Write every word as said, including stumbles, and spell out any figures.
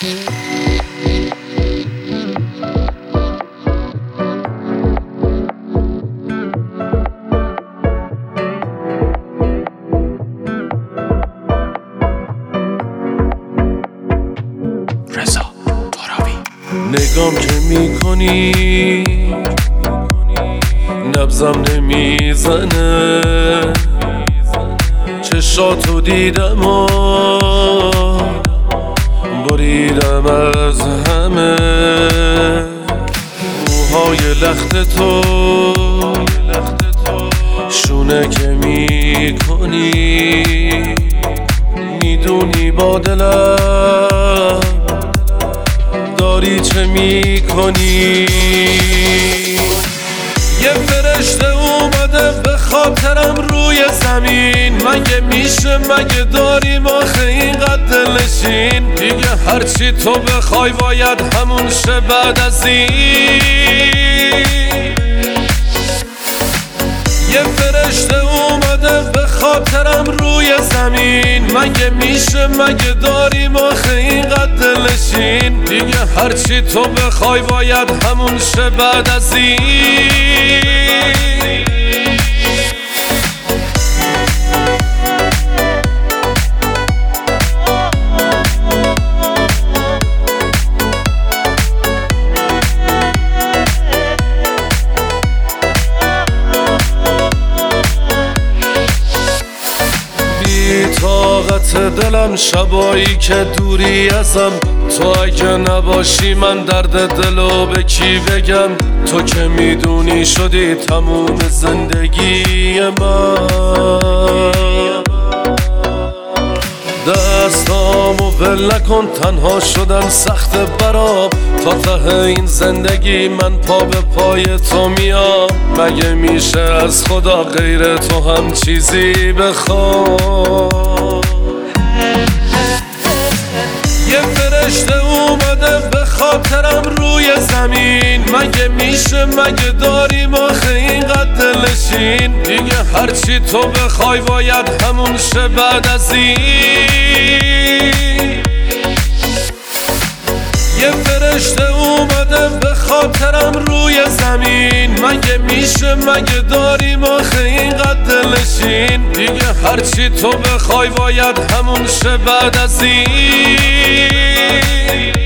نگام که میکنی نبضم نمیزنه، چشاتو دیدم و بریدم از همه، موهای لخت تو شونه که میکنی، میدونی با دلم داری چه میکنی. یه فرشته اومده به خاطرم روی زمین، مگه میشه مگه داریم آخه اینقدر دلنشین، دیگه هرچی تو بخوای باید همون شه بعد از این. یه فرشته اومده به خاطرم روی زمین، مگه میشه مگه داریم آخه اینقدر دلنشین، دیگه هرچی تو بخوای باید همون شه بعد از این. طاقت دلم شبایی که دوری ازم، تو اگه نباشی من درد دلو به کی بگم، تو که میدونی شدی تموم زندگی من. دستامو ول نکن تنها شدن سخت برام، تا ته این زندگی من پا به پای تو میام، مگه میشه از خدا غیر تو هم چیزی بخوام. یه فرشته اومده به خاطرم روی زمین، مگه میشه مگه داریم آخه اینقدر دلنشین، دیگه هرچی تو بخوای باید همون شه بعد از این. یه فرشته اومده به خاطرم روی زمین، مگه میشه مگه داریم آخه اینقدر دلنشین، دیگه هرچی تو بخوای باید همون شه بعد از این.